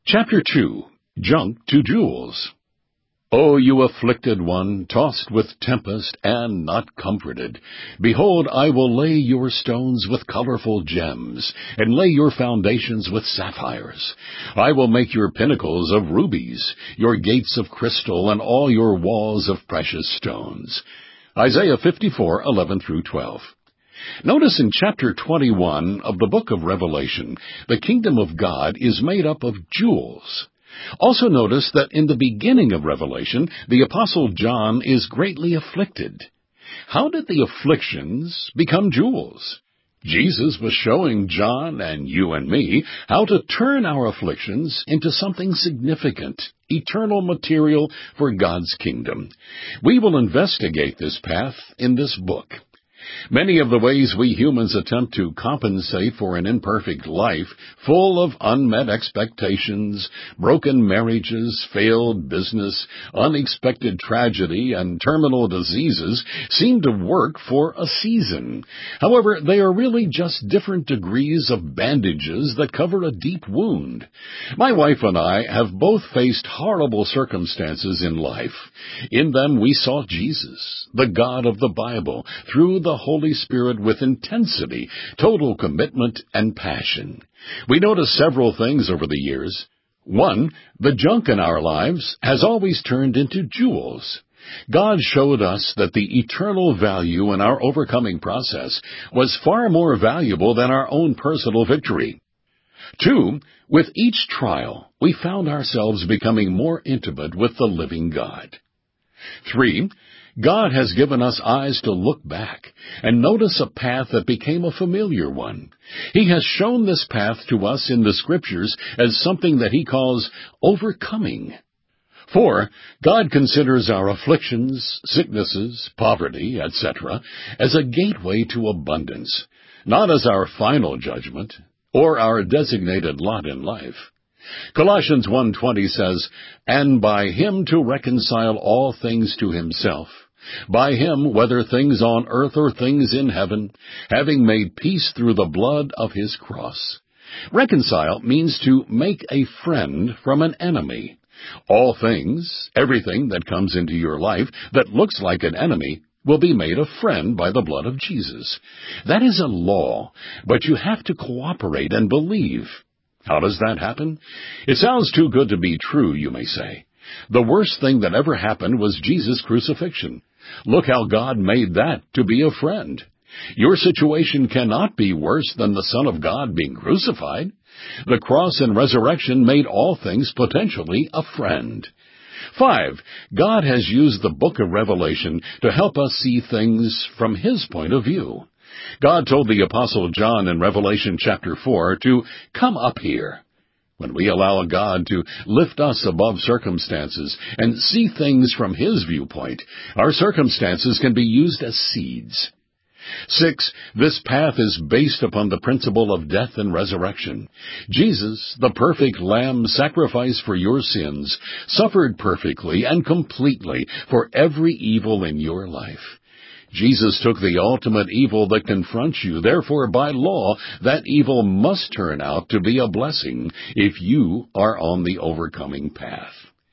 Chapter 2. Junk to Jewels. O you afflicted one, tossed with tempest and not comforted, behold, I will lay your stones with colorful gems, and lay your foundations with sapphires. I will make your pinnacles of rubies, your gates of crystal, and all your walls of precious stones. Isaiah 54:11-12. Notice in chapter 21 of the book of Revelation, the kingdom of God is made up of jewels. Also notice that in the beginning of Revelation, the Apostle John is greatly afflicted. How did the afflictions become jewels? Jesus was showing John and you and me how to turn our afflictions into something significant, eternal material for God's kingdom. We will investigate this path in this book. Many of the ways we humans attempt to compensate for an imperfect life, full of unmet expectations, broken marriages, failed business, unexpected tragedy, and terminal diseases, seem to work for a season. However, they are really just different degrees of bandages that cover a deep wound. My wife and I have both faced horrible circumstances in life. In them we saw Jesus, the God of the Bible, through the Holy Spirit with intensity, total commitment, and passion. We noticed several things over the years. 1, the junk in our lives has always turned into jewels. God showed us that the eternal value in our overcoming process was far more valuable than our own personal victory. 2, with each trial, we found ourselves becoming more intimate with the living God. 3, God has given us eyes to look back and notice a path that became a familiar one. He has shown this path to us in the Scriptures as something that He calls overcoming. 4, God considers our afflictions, sicknesses, poverty, etc., as a gateway to abundance, not as our final judgment or our designated lot in life. Colossians 1:20 says, "And by Him to reconcile all things to Himself, by Him, whether things on earth or things in heaven, having made peace through the blood of His cross." Reconcile means to make a friend from an enemy. All things, everything that comes into your life that looks like an enemy, will be made a friend by the blood of Jesus. That is a law, but you have to cooperate and believe. How does that happen? It sounds too good to be true, you may say. The worst thing that ever happened was Jesus' crucifixion. Look how God made that to be a friend. Your situation cannot be worse than the Son of God being crucified. The cross and resurrection made all things potentially a friend. 5, God has used the book of Revelation to help us see things from His point of view. God told the Apostle John in Revelation chapter 4 to come up here. When we allow God to lift us above circumstances and see things from His viewpoint, our circumstances can be used as seeds. 6, this path is based upon the principle of death and resurrection. Jesus, the perfect Lamb sacrificed for your sins, suffered perfectly and completely for every evil in your life. Jesus took the ultimate evil that confronts you. Therefore, by law, that evil must turn out to be a blessing if you are on the overcoming path.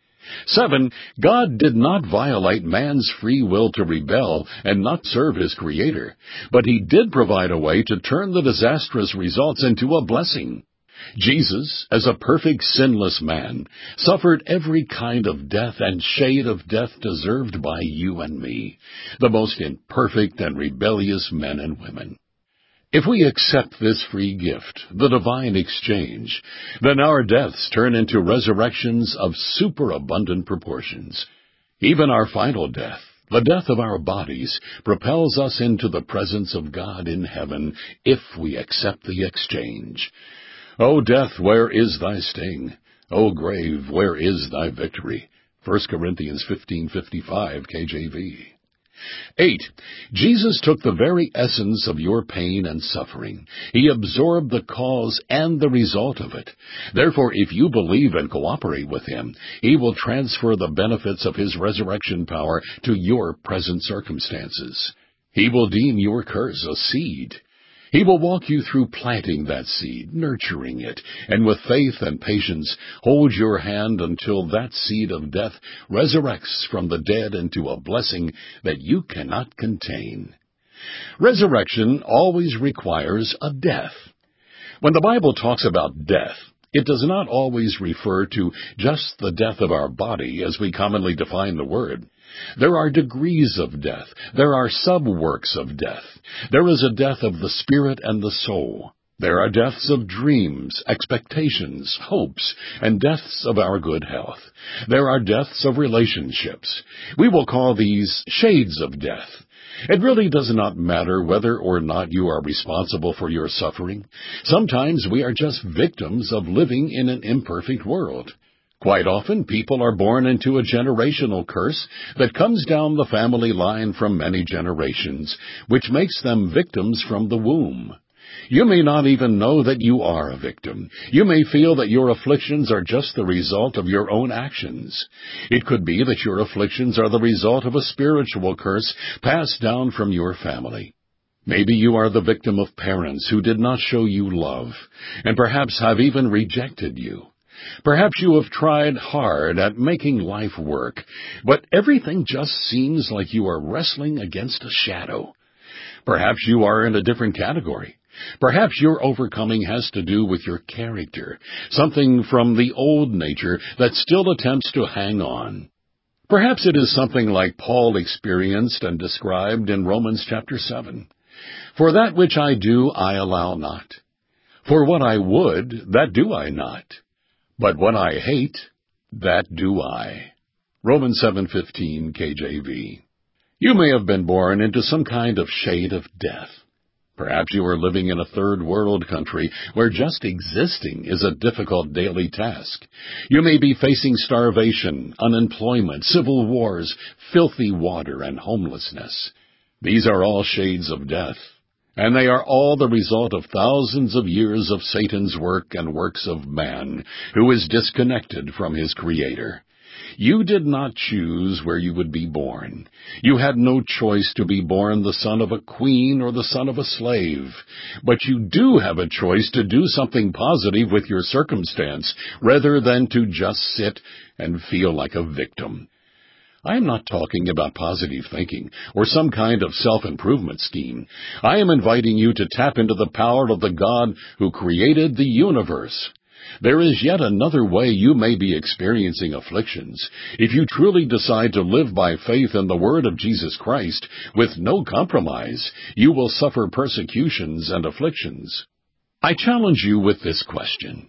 7, God did not violate man's free will to rebel and not serve his Creator, but He did provide a way to turn the disastrous results into a blessing. Jesus, as a perfect sinless man, suffered every kind of death and shade of death deserved by you and me, the most imperfect and rebellious men and women. If we accept this free gift, the divine exchange, then our deaths turn into resurrections of superabundant proportions. Even our final death, the death of our bodies, propels us into the presence of God in heaven if we accept the exchange. O death, where is thy sting? O grave, where is thy victory? 1 Corinthians 15:55, KJV. 8, Jesus took the very essence of your pain and suffering. He absorbed the cause and the result of it. Therefore, if you believe and cooperate with Him, He will transfer the benefits of His resurrection power to your present circumstances. He will deem your curse a seed. He will walk you through planting that seed, nurturing it, and with faith and patience hold your hand until that seed of death resurrects from the dead into a blessing that you cannot contain. Resurrection always requires a death. When the Bible talks about death, it does not always refer to just the death of our body as we commonly define the word. There are degrees of death. There are sub-works of death. There is a death of the spirit and the soul. There are deaths of dreams, expectations, hopes, and deaths of our good health. There are deaths of relationships. We will call these shades of death. It really does not matter whether or not you are responsible for your suffering. Sometimes we are just victims of living in an imperfect world. Quite often, people are born into a generational curse that comes down the family line from many generations, which makes them victims from the womb. You may not even know that you are a victim. You may feel that your afflictions are just the result of your own actions. It could be that your afflictions are the result of a spiritual curse passed down from your family. Maybe you are the victim of parents who did not show you love, and perhaps have even rejected you. Perhaps you have tried hard at making life work, but everything just seems like you are wrestling against a shadow. Perhaps you are in a different category. Perhaps your overcoming has to do with your character, something from the old nature that still attempts to hang on. Perhaps it is something like Paul experienced and described in Romans chapter 7. For that which I do, I allow not. For what I would, that do I not. But what I hate, that do I. Romans 7:15 KJV. You may have been born into some kind of shade of death. Perhaps you are living in a third world country where just existing is a difficult daily task. You may be facing starvation, unemployment, civil wars, filthy water, and homelessness. These are all shades of death, and they are all the result of thousands of years of Satan's work and works of man, who is disconnected from his Creator. You did not choose where you would be born. You had no choice to be born the son of a queen or the son of a slave. But you do have a choice to do something positive with your circumstance, rather than to just sit and feel like a victim. I am not talking about positive thinking or some kind of self-improvement scheme. I am inviting you to tap into the power of the God who created the universe. There is yet another way you may be experiencing afflictions. If you truly decide to live by faith in the word of Jesus Christ with no compromise, you will suffer persecutions and afflictions. I challenge you with this question.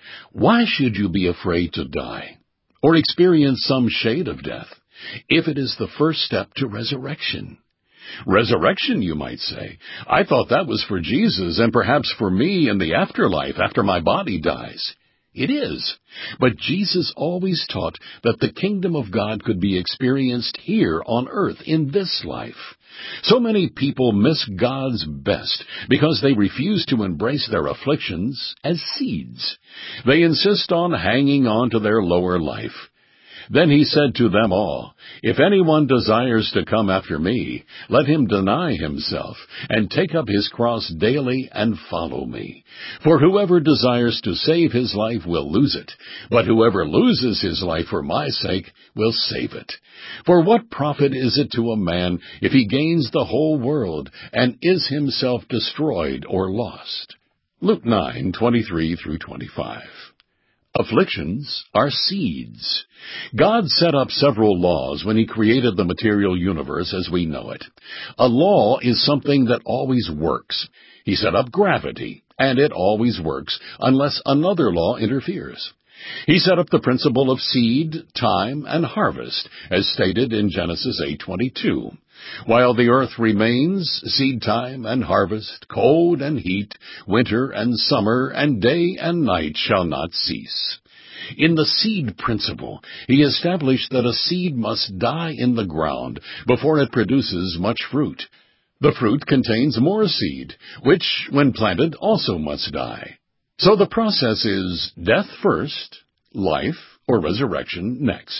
Why should you be afraid to die or experience some shade of death if it is the first step to resurrection? Resurrection, you might say. I thought that was for Jesus and perhaps for me in the afterlife after my body dies. It is. But Jesus always taught that the kingdom of God could be experienced here on earth in this life. So many people miss God's best because they refuse to embrace their afflictions as seeds. They insist on hanging on to their lower life. Then he said to them all, If anyone desires to come after me, let him deny himself, and take up his cross daily and follow me. For whoever desires to save his life will lose it, but whoever loses his life for my sake will save it. For what profit is it to a man if he gains the whole world, and is himself destroyed or lost? Luke 9:23-25. Afflictions are seeds. God set up several laws when he created the material universe as we know it. A law is something that always works. He set up gravity, and it always works unless another law interferes. He set up the principle of seed, time, and harvest, as stated in Genesis 8:22. While the earth remains, seed time and harvest, cold and heat, winter and summer, and day and night shall not cease. In the seed principle, he established that a seed must die in the ground before it produces much fruit. The fruit contains more seed, which, when planted, also must die. So the process is death first, life or resurrection next.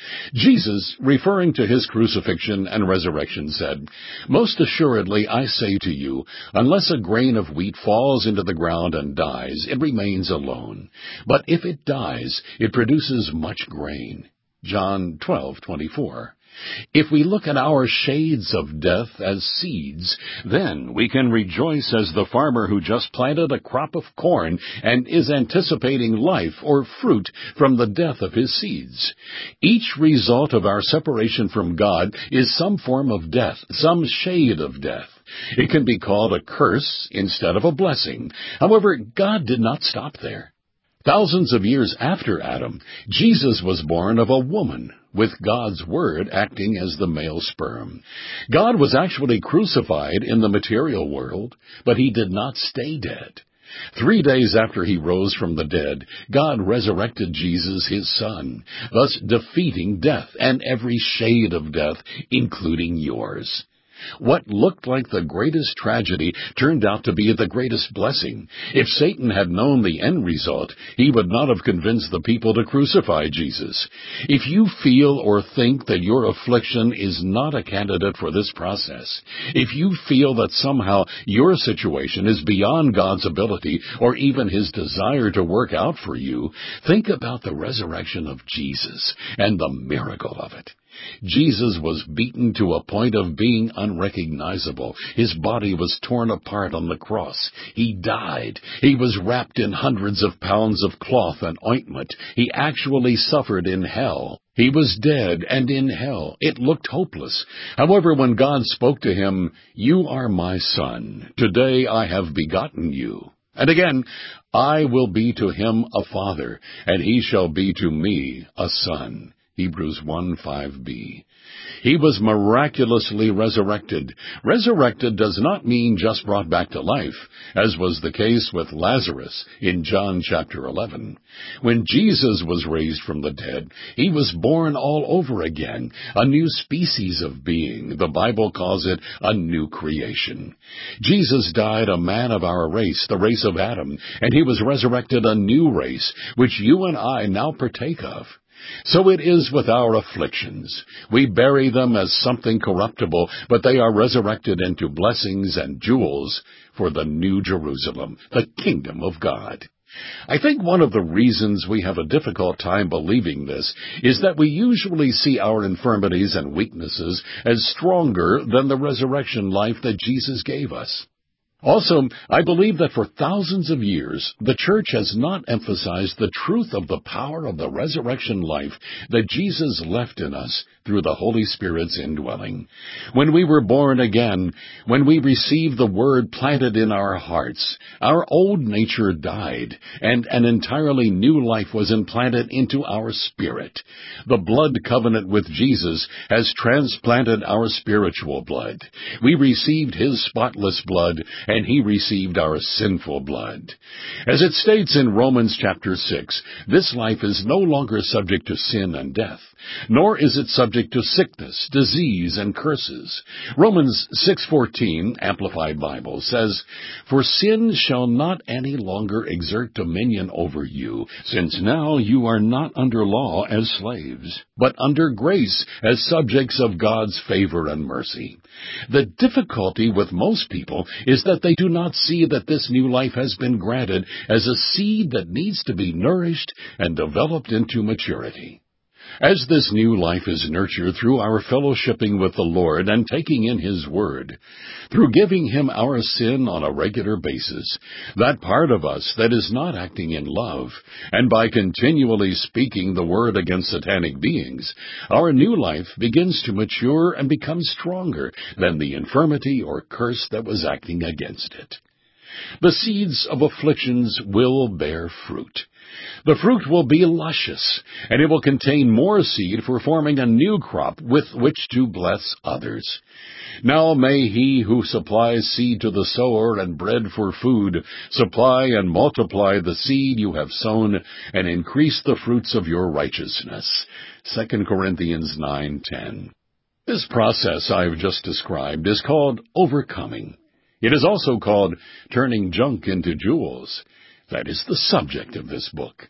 Jesus, referring to his crucifixion and resurrection, said, "Most assuredly I say to you, unless a grain of wheat falls into the ground and dies, it remains alone. But if it dies, it produces much grain." John 12:24. If we look at our shades of death as seeds, then we can rejoice as the farmer who just planted a crop of corn and is anticipating life or fruit from the death of his seeds. Each result of our separation from God is some form of death, some shade of death. It can be called a curse instead of a blessing. However, God did not stop there. Thousands of years after Adam, Jesus was born of a woman, with God's Word acting as the male sperm. God was actually crucified in the material world, but he did not stay dead. 3 days after he rose from the dead, God resurrected Jesus, his Son, thus defeating death and every shade of death, including yours. What looked like the greatest tragedy turned out to be the greatest blessing. If Satan had known the end result, he would not have convinced the people to crucify Jesus. If you feel or think that your affliction is not a candidate for this process, if you feel that somehow your situation is beyond God's ability or even his desire to work out for you, think about the resurrection of Jesus and the miracle of it. Jesus was beaten to a point of being unrecognizable. His body was torn apart on the cross. He died. He was wrapped in hundreds of pounds of cloth and ointment. He actually suffered in hell. He was dead and in hell. It looked hopeless. However, when God spoke to him, "You are my son. Today I have begotten you." And again, "I will be to him a father, and he shall be to me a son." Hebrews 1:5b. He was miraculously resurrected. Resurrected does not mean just brought back to life, as was the case with Lazarus in John chapter 11. When Jesus was raised from the dead, he was born all over again, a new species of being. The Bible calls it a new creation. Jesus died a man of our race, the race of Adam, and he was resurrected a new race, which you and I now partake of. So it is with our afflictions. We bury them as something corruptible, but they are resurrected into blessings and jewels for the New Jerusalem, the kingdom of God. I think one of the reasons we have a difficult time believing this is that we usually see our infirmities and weaknesses as stronger than the resurrection life that Jesus gave us. Also, I believe that for thousands of years, the church has not emphasized the truth of the power of the resurrection life that Jesus left in us through the Holy Spirit's indwelling. When we were born again, when we received the Word planted in our hearts, our old nature died, and an entirely new life was implanted into our spirit. The blood covenant with Jesus has transplanted our spiritual blood. We received his spotless blood, and he received our sinful blood. As it states in Romans chapter 6, this life is no longer subject to sin and death, nor is it subject to sickness, disease, and curses. Romans 6:14, Amplified Bible, says, "For sin shall not any longer exert dominion over you, since now you are not under law as slaves, but under grace as subjects of God's favor and mercy." The difficulty with most people is that they do not see that this new life has been granted as a seed that needs to be nourished and developed into maturity. As this new life is nurtured through our fellowshipping with the Lord and taking in his word, through giving him our sin on a regular basis, that part of us that is not acting in love, and by continually speaking the word against satanic beings, our new life begins to mature and become stronger than the infirmity or curse that was acting against it. The seeds of afflictions will bear fruit. The fruit will be luscious, and it will contain more seed for forming a new crop with which to bless others. Now may he who supplies seed to the sower and bread for food supply and multiply the seed you have sown and increase the fruits of your righteousness. 2 Corinthians 9:10. This process I have just described is called overcoming. It is also called turning junk into jewels. That is the subject of this book.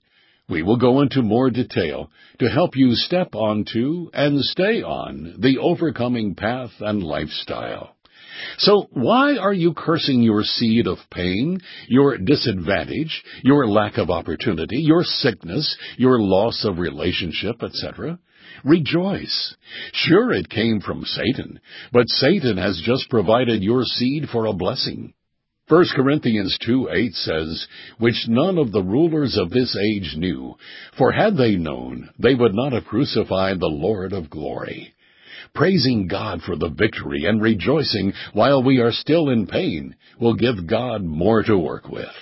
We will go into more detail to help you step onto and stay on the overcoming path and lifestyle. So why are you cursing your seed of pain, your disadvantage, your lack of opportunity, your sickness, your loss of relationship, etc.? Rejoice. Sure, it came from Satan, but Satan has just provided your seed for a blessing. 1 Corinthians 2:8 says, "Which none of the rulers of this age knew, for had they known, they would not have crucified the Lord of glory." Praising God for the victory and rejoicing while we are still in pain will give God more to work with.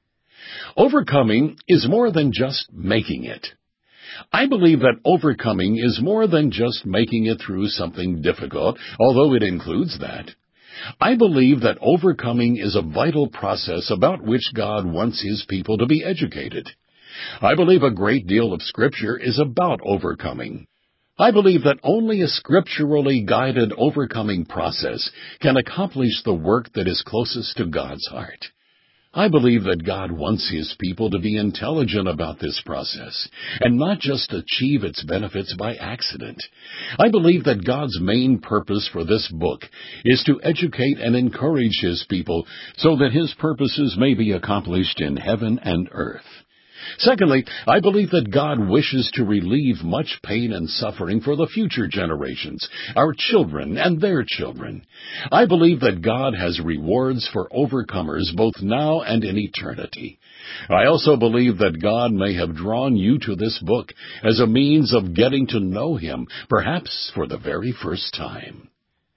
Overcoming is more than just making it. I believe that overcoming is more than just making it through something difficult, although it includes that. I believe that overcoming is a vital process about which God wants His people to be educated. I believe a great deal of Scripture is about overcoming. I believe that only a scripturally guided overcoming process can accomplish the work that is closest to God's heart. I believe that God wants His people to be intelligent about this process and not just achieve its benefits by accident. I believe that God's main purpose for this book is to educate and encourage His people so that His purposes may be accomplished in heaven and earth. Secondly, I believe that God wishes to relieve much pain and suffering for the future generations, our children and their children. I believe that God has rewards for overcomers both now and in eternity. I also believe that God may have drawn you to this book as a means of getting to know Him, perhaps for the very first time.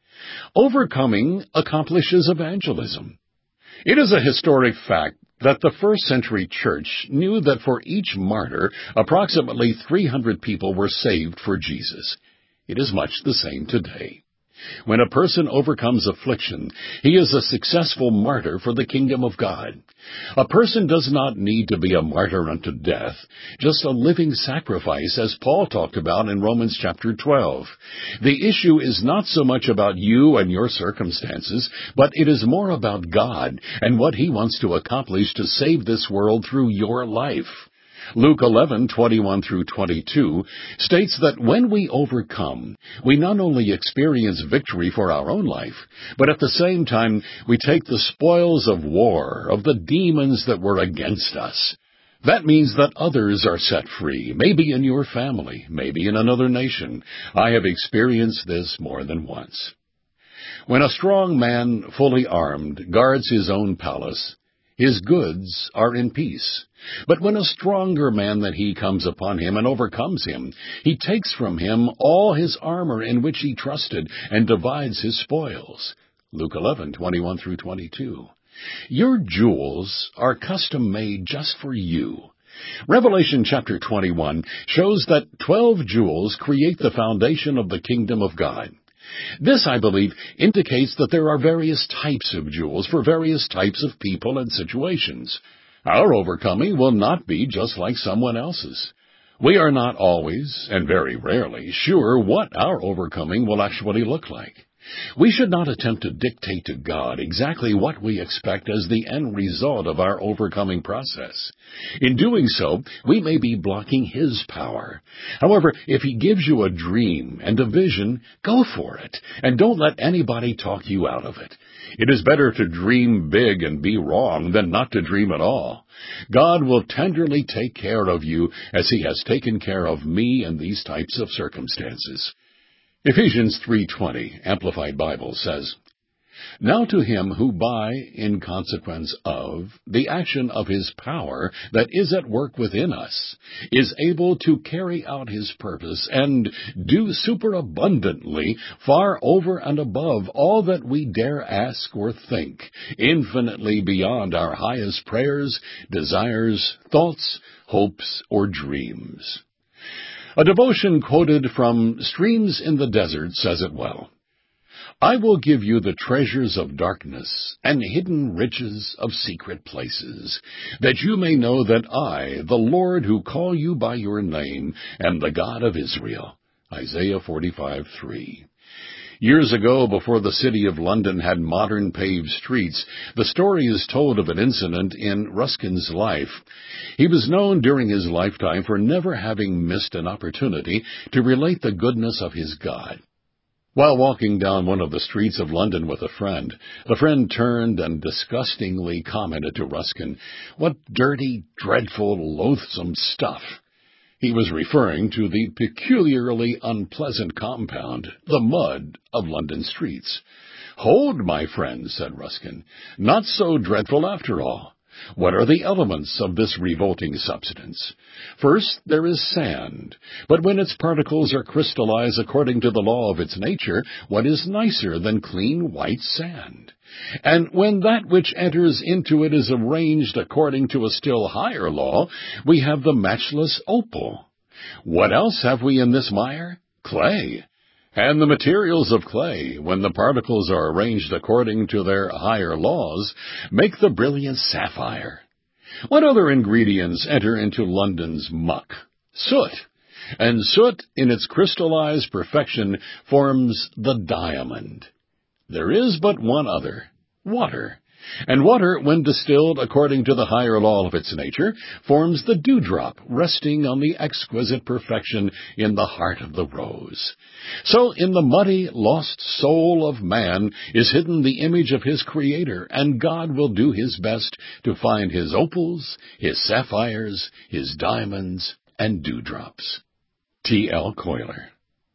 Overcoming accomplishes evangelism. It is a historic fact that the first-century church knew that for each martyr, approximately 300 people were saved for Jesus. It is much the same today. When a person overcomes affliction, he is a successful martyr for the kingdom of God. A person does not need to be a martyr unto death, just a living sacrifice, as Paul talked about in Romans chapter 12. The issue is not so much about you and your circumstances, but it is more about God and what He wants to accomplish to save this world through your life. Luke 11:21 through 22 states that when we overcome, we not only experience victory for our own life, but at the same time we take the spoils of war, of the demons that were against us. That means that others are set free, maybe in your family, maybe in another nation. I have experienced this more than once. When a strong man, fully armed, guards his own palace, his goods are in peace. But when a stronger man than he comes upon him and overcomes him, he takes from him all his armor in which he trusted and divides his spoils. Luke 11:21 through 22. Your jewels are custom made just for you. Revelation chapter 21 shows that 12 jewels create the foundation of the kingdom of God. This, I believe, indicates that there are various types of jewels for various types of people and situations. Our overcoming will not be just like someone else's. We are not always, and very rarely, sure what our overcoming will actually look like. We should not attempt to dictate to God exactly what we expect as the end result of our overcoming process. In doing so, we may be blocking His power. However, if He gives you a dream and a vision, go for it, and don't let anybody talk you out of it. It is better to dream big and be wrong than not to dream at all. God will tenderly take care of you as He has taken care of me in these types of circumstances. Ephesians 3:20, Amplified Bible says, "Now to Him who by, in consequence of, the action of His power that is at work within us, is able to carry out His purpose and do superabundantly, far over and above all that we dare ask or think, infinitely beyond our highest prayers, desires, thoughts, hopes, or dreams." A devotion quoted from Streams in the Desert says it well. "I will give you the treasures of darkness and hidden riches of secret places, that you may know that I, the Lord who call you by your name, am the God of Israel." Isaiah 45:3. Years ago, before the city of London had modern paved streets, the story is told of an incident in Ruskin's life. He was known during his lifetime for never having missed an opportunity to relate the goodness of his God. While walking down one of the streets of London with a friend, the friend turned and disgustingly commented to Ruskin, "What dirty, dreadful, loathsome stuff." He was referring to the peculiarly unpleasant compound, the mud, of London streets. "Hold, my friend," said Ruskin. "Not so dreadful after all. What are the elements of this revolting substance? First, there is sand. But when its particles are crystallized according to the law of its nature, what is nicer than clean white sand? And when that which enters into it is arranged according to a still higher law, we have the matchless opal. What else have we in this mire? Clay. And the materials of clay, when the particles are arranged according to their higher laws, make the brilliant sapphire. What other ingredients enter into London's muck? Soot. And soot, in its crystallized perfection, forms the diamond. There is but one other, water. And water, when distilled according to the higher law of its nature, forms the dewdrop resting on the exquisite perfection in the heart of the rose. So in the muddy, lost soul of man is hidden the image of his Creator, and God will do his best to find his opals, his sapphires, his diamonds, and dewdrops. T.L. Coiler.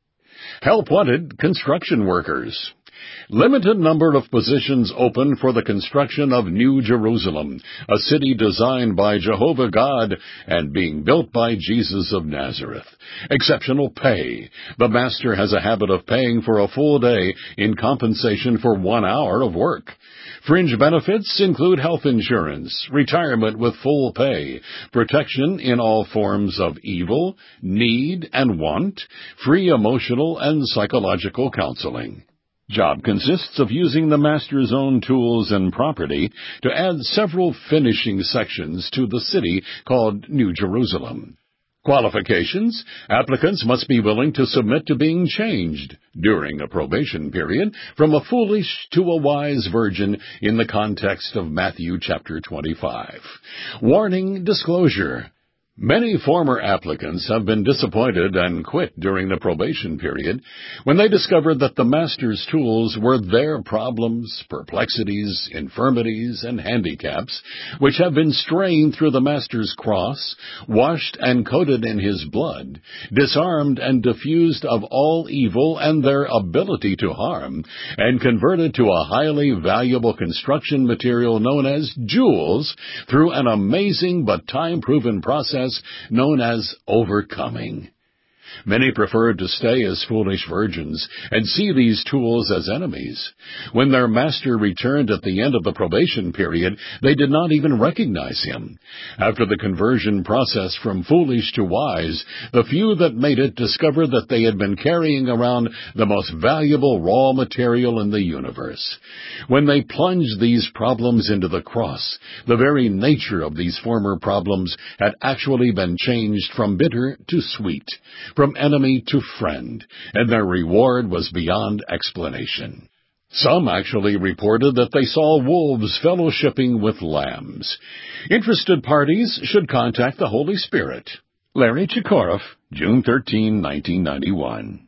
Help wanted construction workers. Limited number of positions open for the construction of New Jerusalem, a city designed by Jehovah God and being built by Jesus of Nazareth. Exceptional pay. The master has a habit of paying for a full day in compensation for 1 hour of work. Fringe benefits include health insurance, retirement with full pay, protection in all forms of evil, need, and want, free emotional and psychological counseling. Job consists of using the master's own tools and property to add several finishing sections to the city called New Jerusalem. Qualifications: applicants must be willing to submit to being changed during a probation period from a foolish to a wise virgin in the context of Matthew chapter 25. Warning: disclosure. Many former applicants have been disappointed and quit during the probation period when they discovered that the master's tools were their problems, perplexities, infirmities, and handicaps, which have been strained through the master's cross, washed and coated in his blood, disarmed and diffused of all evil and their ability to harm, and converted to a highly valuable construction material known as jewels through an amazing but time-proven process known as overcoming. Many preferred to stay as foolish virgins and see these tools as enemies. When their master returned at the end of the probation period, they did not even recognize him. After the conversion process from foolish to wise, the few that made it discovered that they had been carrying around the most valuable raw material in the universe. When they plunged these problems into the cross, the very nature of these former problems had actually been changed from bitter to sweet, from enemy to friend, and their reward was beyond explanation. Some actually reported that they saw wolves fellowshipping with lambs. Interested parties should contact the Holy Spirit. Larry Chikoroff, June 13, 1991.